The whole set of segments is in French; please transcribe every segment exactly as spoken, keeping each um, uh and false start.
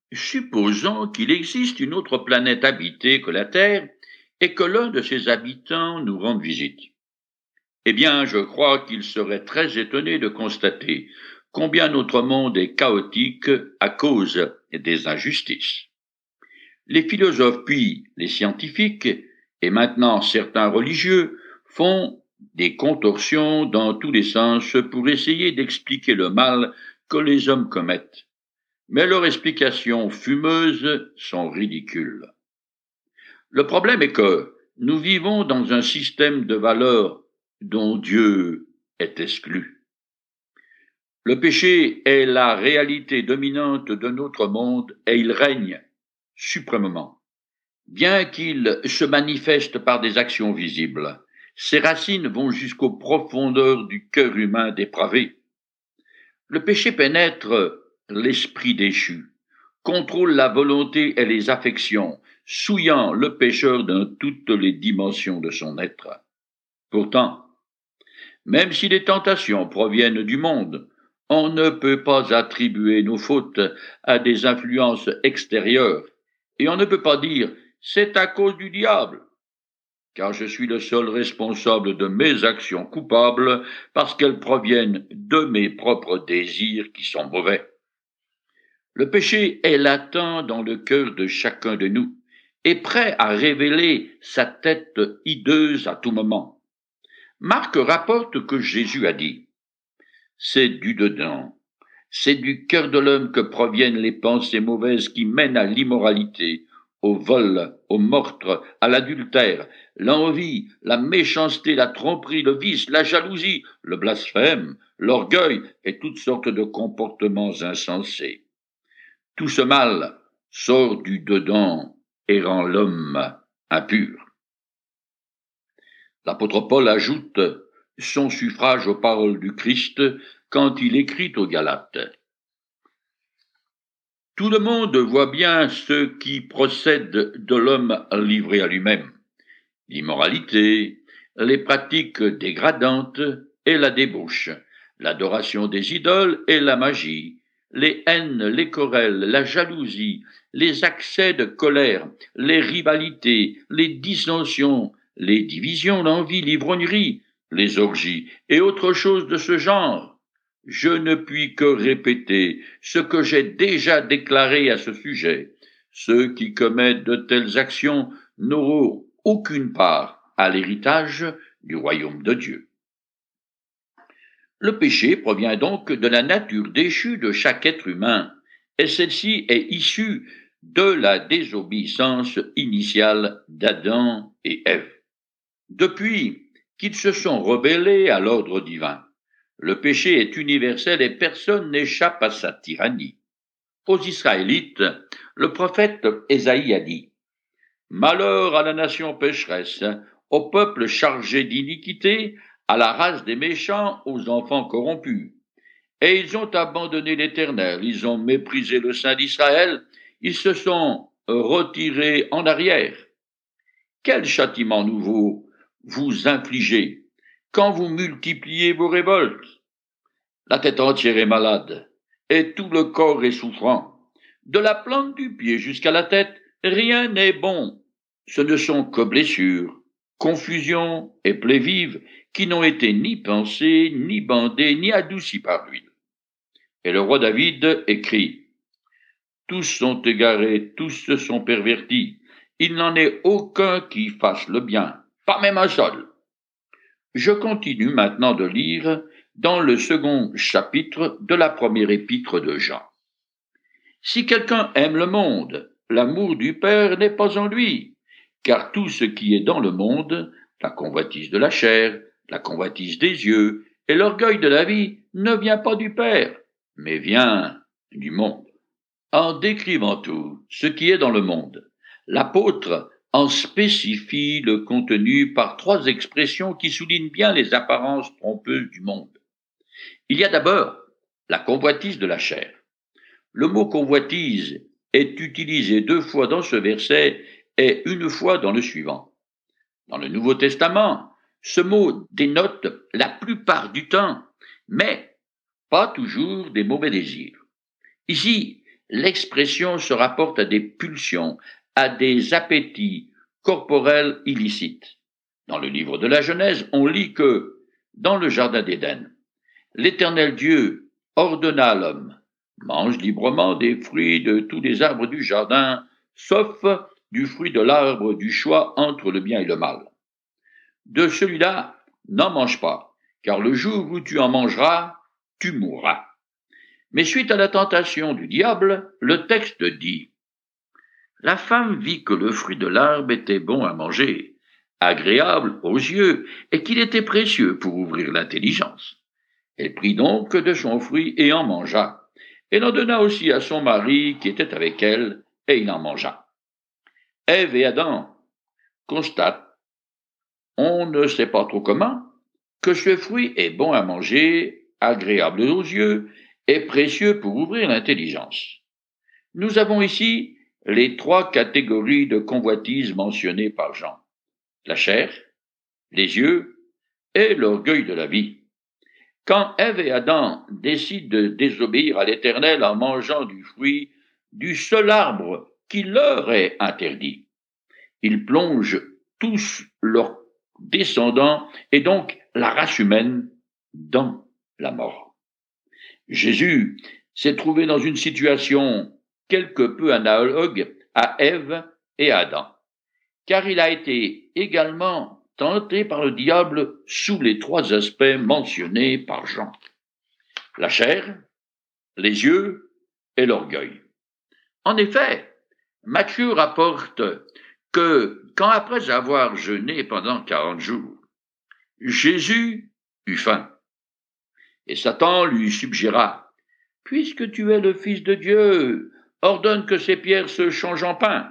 Supposons qu'il existe une autre planète habitée que la Terre et que l'un de ses habitants nous rende visite. Eh bien, je crois qu'il serait très étonné de constater combien notre monde est chaotique à cause des injustices. Les philosophes puis les scientifiques, et maintenant certains religieux, font des contorsions dans tous les sens pour essayer d'expliquer le mal que les hommes commettent. Mais leurs explications fumeuses sont ridicules. Le problème est que nous vivons dans un système de valeurs dont Dieu est exclu. Le péché est la réalité dominante de notre monde et il règne suprêmement. Bien qu'il se manifeste par des actions visibles, ses racines vont jusqu'aux profondeurs du cœur humain dépravé. Le péché pénètre l'esprit déchu, contrôle la volonté et les affections, souillant le pécheur dans toutes les dimensions de son être. Pourtant, même si les tentations proviennent du monde, on ne peut pas attribuer nos fautes à des influences extérieures, et on ne peut pas dire « c'est à cause du diable », car je suis le seul responsable de mes actions coupables parce qu'elles proviennent de mes propres désirs qui sont mauvais. Le péché est latent dans le cœur de chacun de nous et prêt à révéler sa tête hideuse à tout moment. Marc rapporte que Jésus a dit « C'est du dedans, c'est du cœur de l'homme que proviennent les pensées mauvaises qui mènent à l'immoralité, au vol, au meurtre, à l'adultère, l'envie, la méchanceté, la tromperie, le vice, la jalousie, le blasphème, l'orgueil et toutes sortes de comportements insensés. Tout ce mal sort du dedans et rend l'homme impur. » L'apôtre Paul ajoute son suffrage aux paroles du Christ quand il écrit aux Galates. Tout le monde voit bien ce qui procède de l'homme livré à lui-même. L'immoralité, les pratiques dégradantes et la débauche, l'adoration des idoles et la magie, les haines, les querelles, la jalousie, les accès de colère, les rivalités, les dissensions, les divisions, l'envie, l'ivrognerie, les orgies et autres choses de ce genre. Je ne puis que répéter ce que j'ai déjà déclaré à ce sujet. Ceux qui commettent de telles actions n'auront aucune part à l'héritage du royaume de Dieu. Le péché provient donc de la nature déchue de chaque être humain, et celle-ci est issue de la désobéissance initiale d'Adam et Ève. Depuis qu'ils se sont rebellés à l'ordre divin, le péché est universel et personne n'échappe à sa tyrannie. Aux Israélites, le prophète Ésaïe a dit « Malheur à la nation pécheresse, au peuple chargé d'iniquité, à la race des méchants, aux enfants corrompus. Et ils ont abandonné l'Éternel, ils ont méprisé le Saint d'Israël, ils se sont retirés en arrière. Quel châtiment nouveau vous infligez quand vous multipliez vos révoltes? La tête entière est malade, et tout le corps est souffrant. De la plante du pied jusqu'à la tête, rien n'est bon. Ce ne sont que blessures, confusions et plaies vives qui n'ont été ni pensées, ni bandées, ni adoucies par l'huile. » Et le roi David écrit « Tous sont égarés, tous se sont pervertis. Il n'en est aucun qui fasse le bien, pas même un seul. » Je continue maintenant de lire dans le second chapitre de la première épître de Jean. « Si quelqu'un aime le monde, l'amour du Père n'est pas en lui, car tout ce qui est dans le monde, la convoitise de la chair, la convoitise des yeux et l'orgueil de la vie, ne vient pas du Père, mais vient du monde. » En décrivant tout ce qui est dans le monde, l'apôtre en spécifie le contenu par trois expressions qui soulignent bien les apparences trompeuses du monde. Il y a d'abord la convoitise de la chair. Le mot convoitise est utilisé deux fois dans ce verset et une fois dans le suivant. Dans le Nouveau Testament, ce mot dénote la plupart du temps, mais pas toujours des mauvais désirs. Ici, l'expression se rapporte à des pulsions, à des appétits corporels illicites. Dans le livre de la Genèse, on lit que, dans le jardin d'Éden, l'Éternel Dieu ordonna à l'homme: mange librement des fruits de tous les arbres du jardin, sauf du fruit de l'arbre du choix entre le bien et le mal. De celui-là, n'en mange pas, car le jour où tu en mangeras, tu mourras. Mais suite à la tentation du diable, le texte dit: la femme vit que le fruit de l'arbre était bon à manger, agréable aux yeux, et qu'il était précieux pour ouvrir l'intelligence. Elle prit donc de son fruit et en mangea. Elle en donna aussi à son mari qui était avec elle, et il en mangea. Ève et Adam constatent, on ne sait pas trop comment, que ce fruit est bon à manger, agréable aux yeux, et précieux pour ouvrir l'intelligence. Nous avons ici les trois catégories de convoitise mentionnées par Jean: la chair, les yeux et l'orgueil de la vie. Quand Ève et Adam décident de désobéir à l'Éternel en mangeant du fruit du seul arbre qui leur est interdit, ils plongent tous leurs descendants et donc la race humaine dans la mort. Jésus s'est trouvé dans une situation quelque peu analogue à Ève et à Adam, car il a été également tenté par le diable sous les trois aspects mentionnés par Jean: la chair, les yeux et l'orgueil. En effet, Matthieu rapporte que quand, après avoir jeûné pendant quarante jours, Jésus eut faim, et Satan lui suggéra: puisque tu es le Fils de Dieu, ordonne que ces pierres se changent en pain.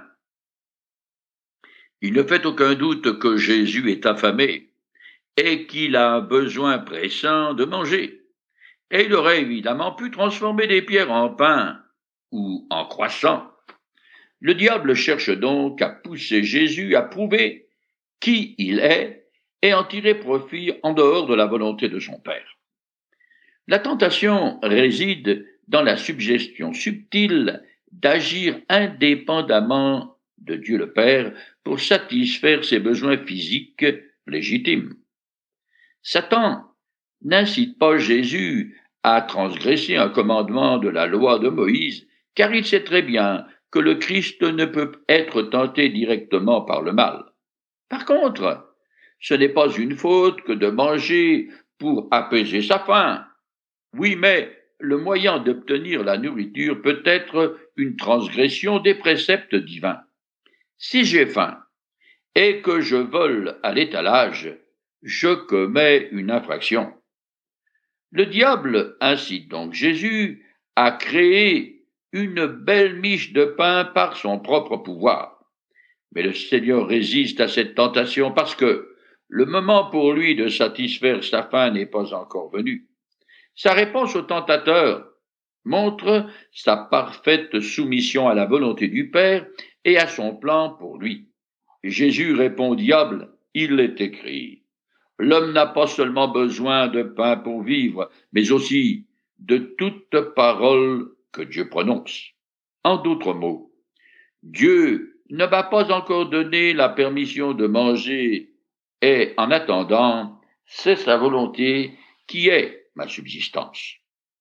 Il ne fait aucun doute que Jésus est affamé et qu'il a un besoin pressant de manger. Et il aurait évidemment pu transformer des pierres en pain ou en croissants. Le diable cherche donc à pousser Jésus à prouver qui il est et en tirer profit en dehors de la volonté de son Père. La tentation réside dans la suggestion subtile d'agir indépendamment de Dieu le Père pour satisfaire ses besoins physiques légitimes. Satan n'incite pas Jésus à transgresser un commandement de la loi de Moïse, car il sait très bien que le Christ ne peut être tenté directement par le mal. Par contre, ce n'est pas une faute que de manger pour apaiser sa faim. Oui, mais le moyen d'obtenir la nourriture peut être une transgression des préceptes divins. Si j'ai faim et que je vole à l'étalage, je commets une infraction. Le diable incite donc Jésus à créer une belle miche de pain par son propre pouvoir. Mais le Seigneur résiste à cette tentation parce que le moment pour lui de satisfaire sa faim n'est pas encore venu. Sa réponse au tentateur montre sa parfaite soumission à la volonté du Père et à son plan pour lui. Jésus répond au diable: il est écrit, l'homme n'a pas seulement besoin de pain pour vivre, mais aussi de toute parole que Dieu prononce. En d'autres mots, Dieu ne m'a pas encore donné la permission de manger, et en attendant, c'est sa volonté qui est ma subsistance.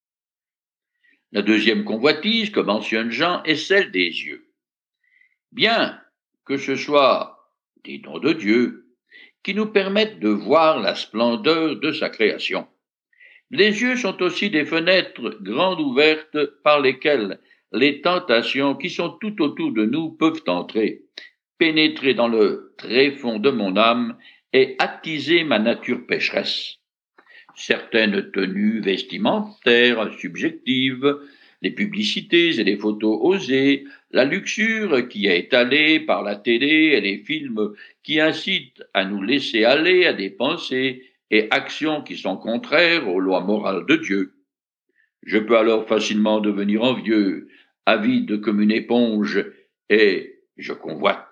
La deuxième convoitise que mentionne Jean est celle des yeux. Bien que ce soit des dons de Dieu qui nous permettent de voir la splendeur de sa création, les yeux sont aussi des fenêtres grandes ouvertes par lesquelles les tentations qui sont tout autour de nous peuvent entrer, pénétrer dans le tréfonds de mon âme et attiser ma nature pécheresse. Certaines tenues vestimentaires subjectives, les publicités et les photos osées, la luxure qui est étalée par la télé et les films qui incitent à nous laisser aller à des pensées et actions qui sont contraires aux lois morales de Dieu. Je peux alors facilement devenir envieux, avide comme une éponge, et je convoite.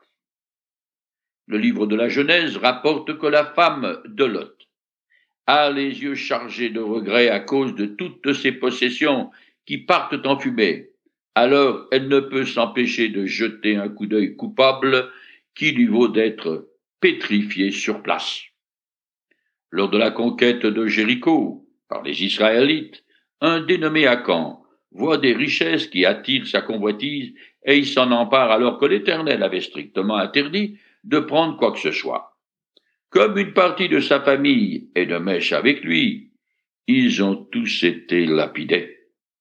Le livre de la Genèse rapporte que la femme de Lot a les yeux chargés de regrets à cause de toutes ses possessions qui partent en fumée, alors elle ne peut s'empêcher de jeter un coup d'œil coupable qui lui vaut d'être pétrifiée sur place. Lors de la conquête de Jéricho par les Israélites, un dénommé Akan voit des richesses qui attirent sa convoitise et il s'en empare alors que l'Éternel avait strictement interdit de prendre quoi que ce soit. Comme une partie de sa famille est de mèche avec lui, ils ont tous été lapidés.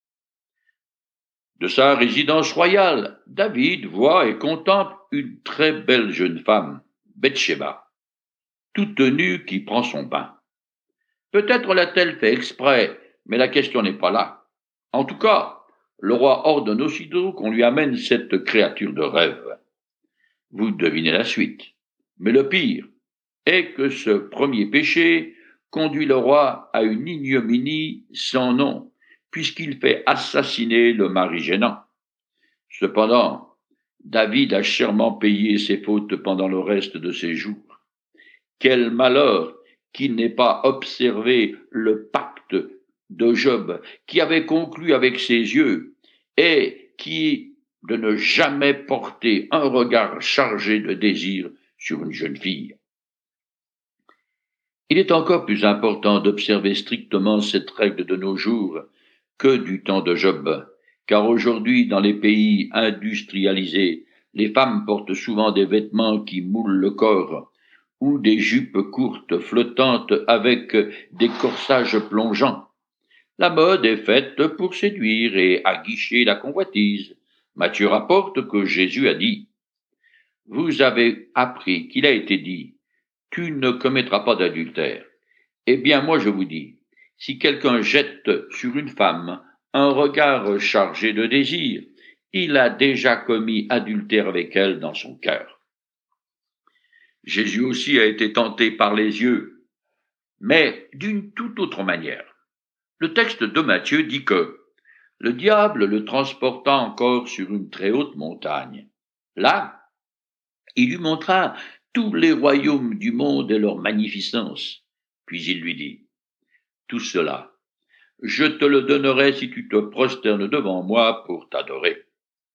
De sa résidence royale, David voit et contemple une très belle jeune femme, Bathsheba, toute nue qui prend son bain. Peut-être l'a-t-elle fait exprès, mais la question n'est pas là. En tout cas, le roi ordonne aussitôt qu'on lui amène cette créature de rêve. Vous devinez la suite. Mais le pire est que ce premier péché conduit le roi à une ignominie sans nom, puisqu'il fait assassiner le mari gênant. Cependant, David a chèrement payé ses fautes pendant le reste de ses jours. Quel malheur qu'il n'ait pas observé le pacte de Job qui avait conclu avec ses yeux et qui de ne jamais porter un regard chargé de désir sur une jeune fille. Il est encore plus important d'observer strictement cette règle de nos jours que du temps de Job, car aujourd'hui, dans les pays industrialisés, les femmes portent souvent des vêtements qui moulent le corps, ou des jupes courtes flottantes avec des corsages plongeants. La mode est faite pour séduire et aguicher la convoitise. Matthieu rapporte que Jésus a dit « Vous avez appris qu'il a été dit « Tu ne commettras pas d'adultère ». Eh bien, moi je vous dis, si quelqu'un jette sur une femme un regard chargé de désir, il a déjà commis adultère avec elle dans son cœur. Jésus aussi a été tenté par les yeux, mais d'une toute autre manière. Le texte de Matthieu dit que le diable le transporta encore sur une très haute montagne. Là, il lui montra tous les royaumes du monde et leur magnificence. Puis il lui dit, « Tout cela, je te le donnerai si tu te prosternes devant moi pour t'adorer. »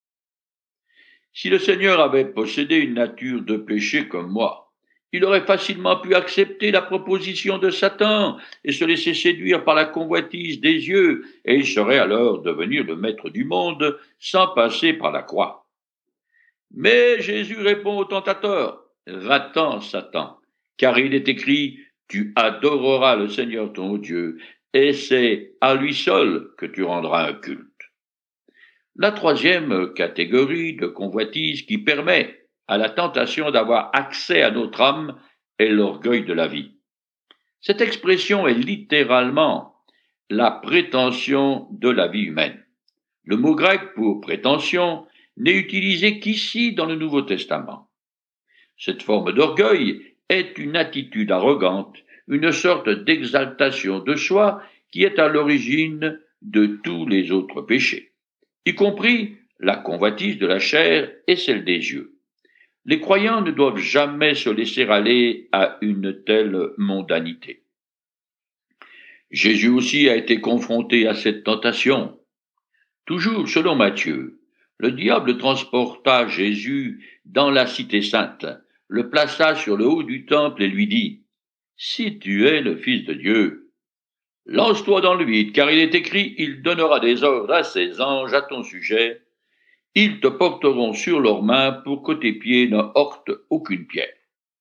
Si le Seigneur avait possédé une nature de péché comme moi, il aurait facilement pu accepter la proposition de Satan et se laisser séduire par la convoitise des yeux, et il serait alors devenu le maître du monde sans passer par la croix. Mais Jésus répond au tentateur, « Va-t'en, Satan, car il est écrit, tu adoreras le Seigneur ton Dieu, et c'est à lui seul que tu rendras un culte. » La troisième catégorie de convoitise qui permet à la tentation d'avoir accès à notre âme est l'orgueil de la vie. Cette expression est littéralement la prétention de la vie humaine. Le mot grec pour prétention n'est utilisé qu'ici dans le Nouveau Testament. Cette forme d'orgueil est une attitude arrogante, une sorte d'exaltation de soi qui est à l'origine de tous les autres péchés, y compris la convoitise de la chair et celle des yeux. Les croyants ne doivent jamais se laisser aller à une telle mondanité. Jésus aussi a été confronté à cette tentation. Toujours selon Matthieu, le diable transporta Jésus dans la cité sainte, le plaça sur le haut du temple et lui dit « Si tu es le Fils de Dieu, lance-toi dans le vide, car il est écrit, il donnera des ordres à ses anges à ton sujet. Ils te porteront sur leurs mains pour que tes pieds ne heurtent aucune pierre. »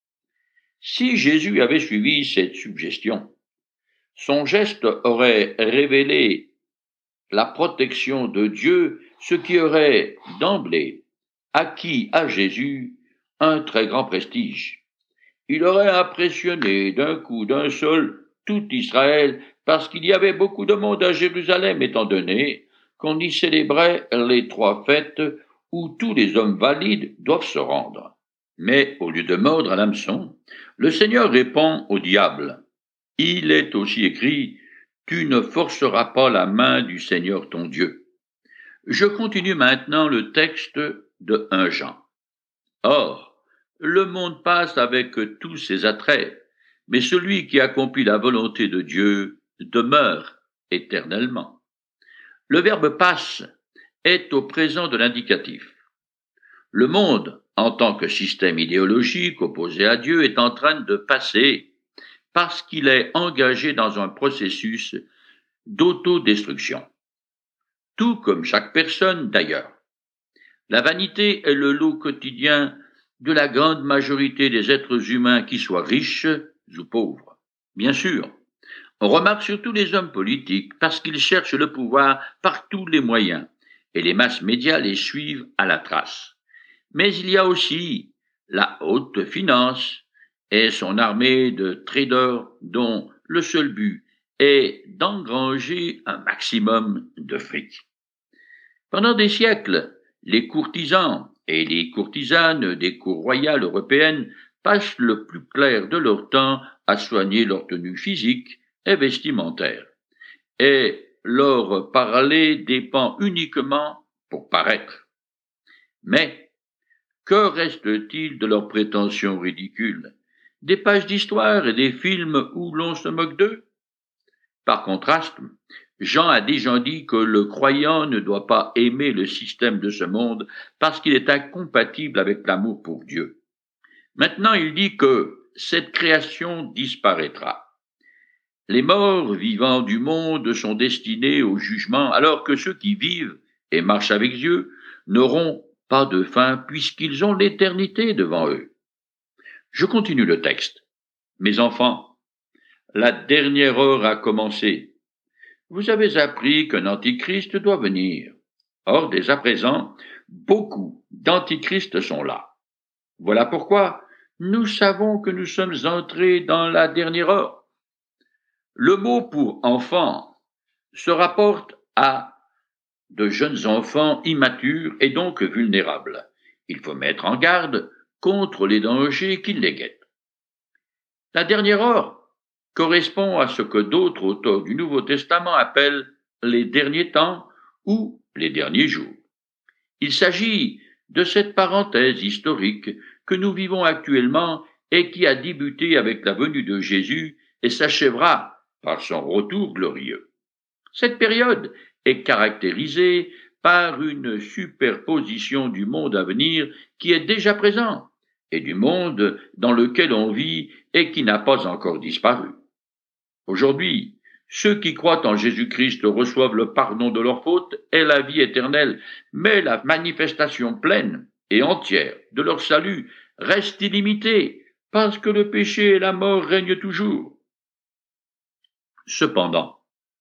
Si Jésus avait suivi cette suggestion, son geste aurait révélé la protection de Dieu, ce qui aurait d'emblée acquis à Jésus un très grand prestige. Il aurait impressionné d'un coup d'un seul tout Israël parce qu'il y avait beaucoup de monde à Jérusalem étant donné qu'on y célébrait les trois fêtes où tous les hommes valides doivent se rendre. Mais au lieu de mordre à l'hameçon, le Seigneur répond au diable. Il est aussi écrit, « Tu ne forceras pas la main du Seigneur ton Dieu. » Je continue maintenant le texte de premier Jean. Or, le monde passe avec tous ses attraits, mais celui qui accomplit la volonté de Dieu demeure éternellement. Le verbe passe est au présent de l'indicatif. Le monde, en tant que système idéologique opposé à Dieu, est en train de passer parce qu'il est engagé dans un processus d'autodestruction. Tout comme chaque personne d'ailleurs. La vanité est le lot quotidien de la grande majorité des êtres humains, qu'ils soient riches ou pauvres. Bien sûr, on remarque surtout les hommes politiques parce qu'ils cherchent le pouvoir par tous les moyens et les masses médias les suivent à la trace. Mais il y a aussi la haute finance et son armée de traders dont le seul but est d'engranger un maximum de fric. Pendant des siècles, les courtisans et les courtisanes des cours royales européennes passent le plus clair de leur temps à soigner leur tenue physique et vestimentaire. Et leur parler dépend uniquement pour paraître. Mais que reste-t-il de leurs prétentions ridicules? Des pages d'histoire et des films où l'on se moque d'eux? Par contraste, Jean a déjà dit que le croyant ne doit pas aimer le système de ce monde parce qu'il est incompatible avec l'amour pour Dieu. Maintenant, il dit que cette création disparaîtra. Les morts vivants du monde sont destinés au jugement, alors que ceux qui vivent et marchent avec Dieu n'auront pas de fin puisqu'ils ont l'éternité devant eux. Je continue le texte. Mes enfants, la dernière heure a commencé. Vous avez appris qu'un antichrist doit venir. Or, dès à présent, beaucoup d'antichrists sont là. Voilà pourquoi nous savons que nous sommes entrés dans la dernière heure. Le mot pour enfant se rapporte à de jeunes enfants immatures et donc vulnérables. Il faut mettre en garde contre les dangers qui les guettent. La dernière heure correspond à ce que d'autres auteurs du Nouveau Testament appellent les derniers temps ou les derniers jours. Il s'agit de cette parenthèse historique que nous vivons actuellement et qui a débuté avec la venue de Jésus et s'achèvera par son retour glorieux. Cette période est caractérisée par une superposition du monde à venir qui est déjà présent et du monde dans lequel on vit et qui n'a pas encore disparu. Aujourd'hui, ceux qui croient en Jésus-Christ reçoivent le pardon de leurs fautes et la vie éternelle, mais la manifestation pleine et entière de leur salut reste illimitée parce que le péché et la mort règnent toujours. Cependant,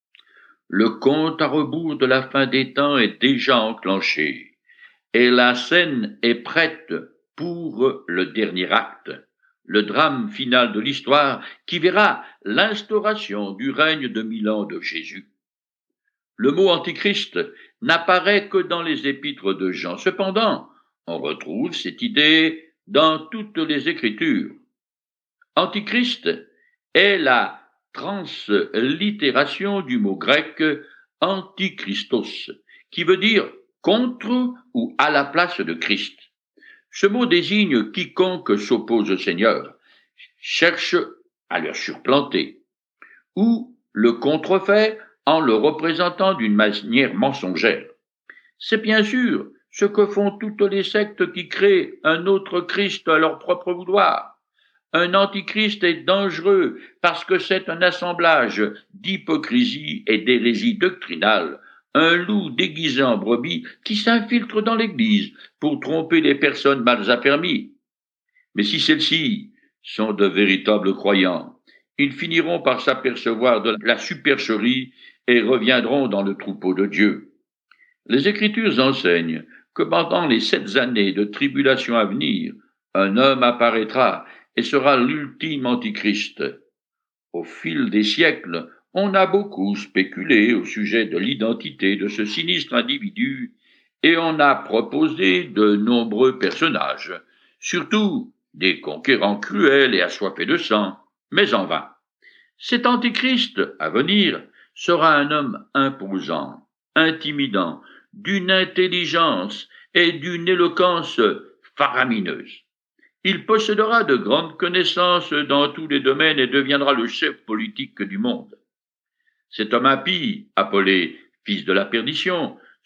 le compte à rebours de la fin des temps est déjà enclenché et la scène est prête pour le dernier acte, le drame final de l'histoire qui verra l'instauration du règne de mille ans de Jésus. Le mot antichrist n'apparaît que dans les épîtres de Jean. Cependant, on retrouve cette idée dans toutes les Écritures. Antichrist est la translittération du mot grec antichristos, qui veut dire contre ou à la place de Christ. Ce mot désigne quiconque s'oppose au Seigneur, cherche à le supplanter, ou le contrefait en le représentant d'une manière mensongère. C'est bien sûr ce que font toutes les sectes qui créent un autre Christ à leur propre vouloir. Un antichrist est dangereux parce que c'est un assemblage d'hypocrisie et d'hérésie doctrinale, un loup déguisé en brebis qui s'infiltre dans l'Église pour tromper les personnes mal affermies. Mais si celles-ci sont de véritables croyants, ils finiront par s'apercevoir de la supercherie et reviendront dans le troupeau de Dieu. Les Écritures enseignent que pendant les sept années de tribulation à venir, un homme apparaîtra et sera l'ultime antichrist. Au fil des siècles, on a beaucoup spéculé au sujet de l'identité de ce sinistre individu et on a proposé de nombreux personnages, surtout des conquérants cruels et assoiffés de sang, mais en vain. Cet antichrist à venir sera un homme imposant, intimidant, d'une intelligence et d'une éloquence faramineuse. Il possédera de grandes connaissances dans tous les domaines et deviendra le chef politique du monde. Cet homme impie, appelé fils de la perdition,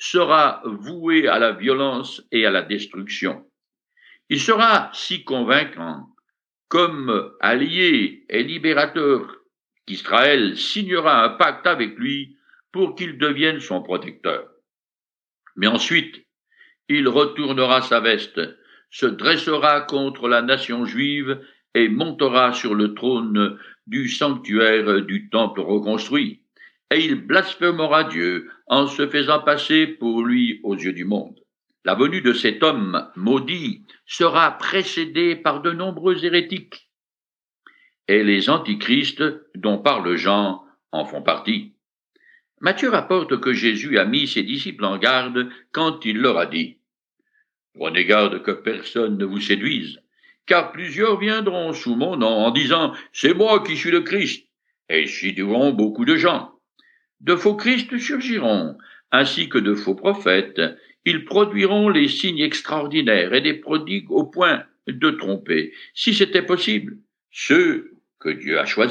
sera voué à la violence et à la destruction. Il sera si convaincant comme allié et libérateur qu'Israël signera un pacte avec lui pour qu'il devienne son protecteur. Mais ensuite, il retournera sa veste, se dressera contre la nation juive et montera sur le trône du sanctuaire du temple reconstruit. Et il blasphémera Dieu en se faisant passer pour lui aux yeux du monde. La venue de cet homme maudit sera précédée par de nombreux hérétiques. Et les antichrists dont parle Jean en font partie. Matthieu rapporte que Jésus a mis ses disciples en garde quand il leur a dit « Prenez garde que personne ne vous séduise, car plusieurs viendront sous mon nom en disant « C'est moi qui suis le Christ », et séduiront beaucoup de gens. De faux Christs surgiront, ainsi que de faux prophètes. Ils produiront les signes extraordinaires et des prodigues au point de tromper, si c'était possible, ceux que Dieu a choisis. »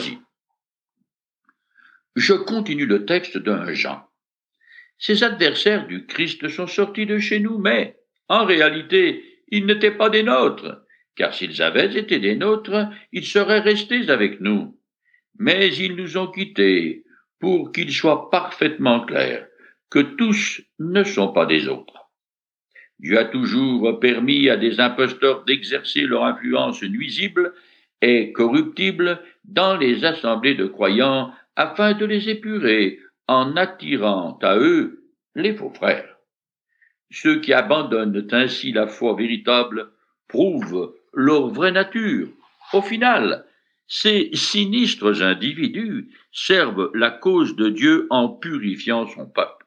Je continue le texte d'un Jean. Ces adversaires du Christ sont sortis de chez nous, mais, en réalité, ils n'étaient pas des nôtres, car s'ils avaient été des nôtres, ils seraient restés avec nous. Mais ils nous ont quittés, pour qu'il soit parfaitement clair que tous ne sont pas des autres. Dieu a toujours permis à des imposteurs d'exercer leur influence nuisible et corruptible dans les assemblées de croyants afin de les épurer en attirant à eux les faux frères. Ceux qui abandonnent ainsi la foi véritable prouvent leur vraie nature. Au final, ces sinistres individus servent la cause de Dieu en purifiant son peuple.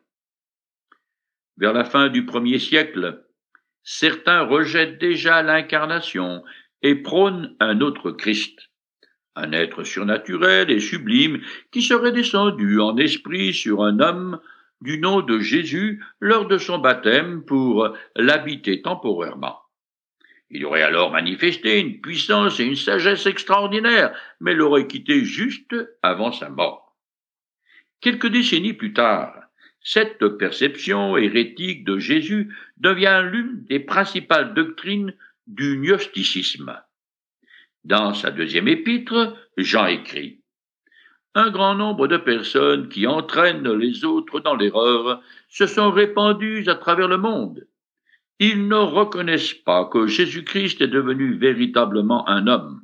Vers la fin du premier siècle, certains rejettent déjà l'incarnation et prônent un autre Christ, un être surnaturel et sublime qui serait descendu en esprit sur un homme du nom de Jésus lors de son baptême pour l'habiter temporairement. Il aurait alors manifesté une puissance et une sagesse extraordinaires, mais l'aurait quitté juste avant sa mort. Quelques décennies plus tard, cette perception hérétique de Jésus devient l'une des principales doctrines du gnosticisme. Dans sa deuxième épître, Jean écrit « Un grand nombre de personnes qui entraînent les autres dans l'erreur se sont répandues à travers le monde. Ils ne reconnaissent pas que Jésus-Christ est devenu véritablement un homme.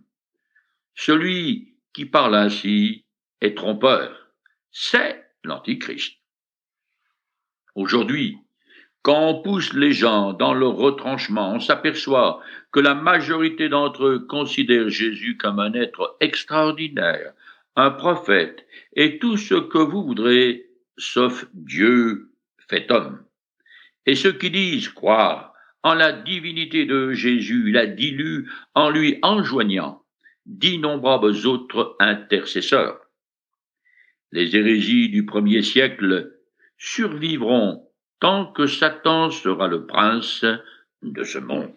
Celui qui parle ainsi est trompeur. C'est l'Antichrist. » Aujourd'hui, quand on pousse les gens dans leur retranchement, on s'aperçoit que la majorité d'entre eux considèrent Jésus comme un être extraordinaire, un prophète, et tout ce que vous voudrez, sauf Dieu fait homme. Et ceux qui disent croire en la divinité de Jésus la diluent en lui enjoignant d'innombrables autres intercesseurs. Les hérésies du premier siècle survivront tant que Satan sera le prince de ce monde.